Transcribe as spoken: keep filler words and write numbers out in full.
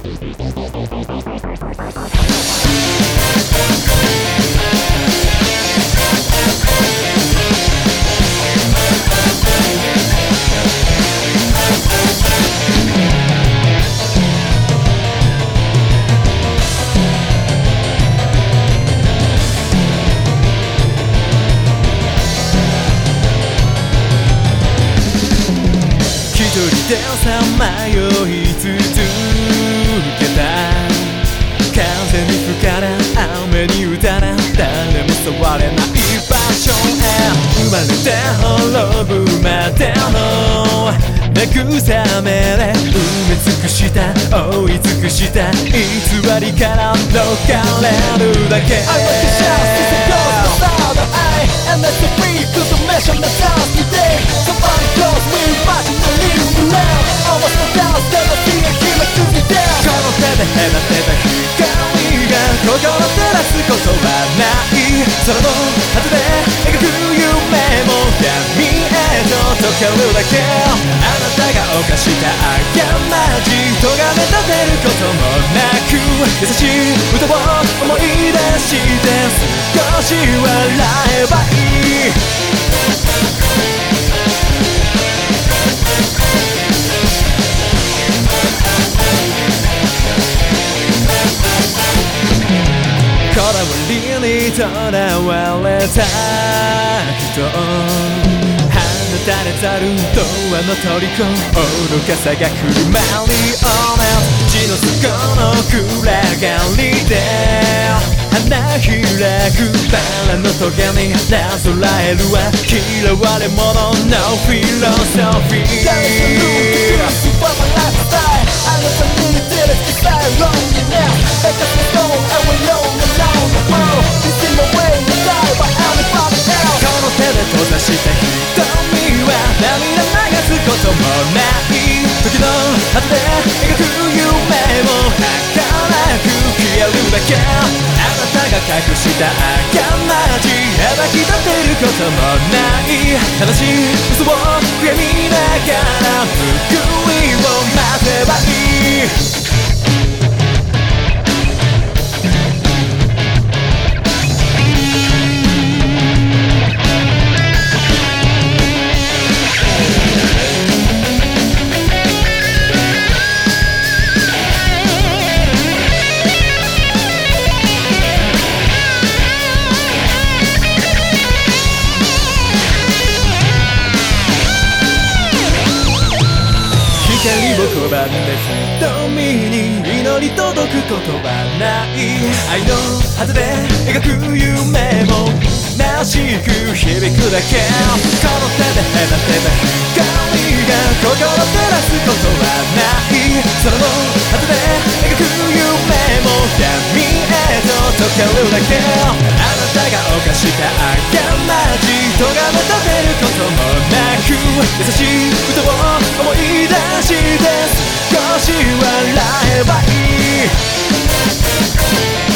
一人でさまよい続けた風に吹かれ雨に打たれ誰も触れない場所へ生まれて滅ぶまでの慰めで埋め尽くした追い尽くした偽りから逃れるだけ I want to shout since it goes without an eye And that's the free consummation that sounds today Somebody close me, watching the leave now Almost no doubt, never see a killer to me down この手で隔てた光が心照らすことはない空の果てで描く夢も闇へと溶けるだけあなたが犯した過ち咎め立てることもなく優しい歌を思い出して少し笑えばいいこだわりにとらわれた人放たれざる童話の虜愚かさが来るマリオネット血の底の暗がりで花開くバラのトゲになぞらえるは嫌われ者のフィロソフィー There is a new truth for my lifestyle I know some new did it decide wrong now Make us a stone and we're alone alone the world This is the way to die but I'm the father now この手で閉ざした瞳は涙流すこともない時の果てで描く夢も儚く消えるだけあなたが隠した過ち暴き立てることもない正しい嘘を悔やみながら報いを待てばいい光を拒んで瞳に祈り届くことはない愛の果てで描く夢も虚しく響くだけこの手で隔てた光が心照らすことはない空の果てで描く夢も闇へと溶けるだけあなたが犯した過ち咎め立てることもなく優しい歌を思い出して少し笑えばいい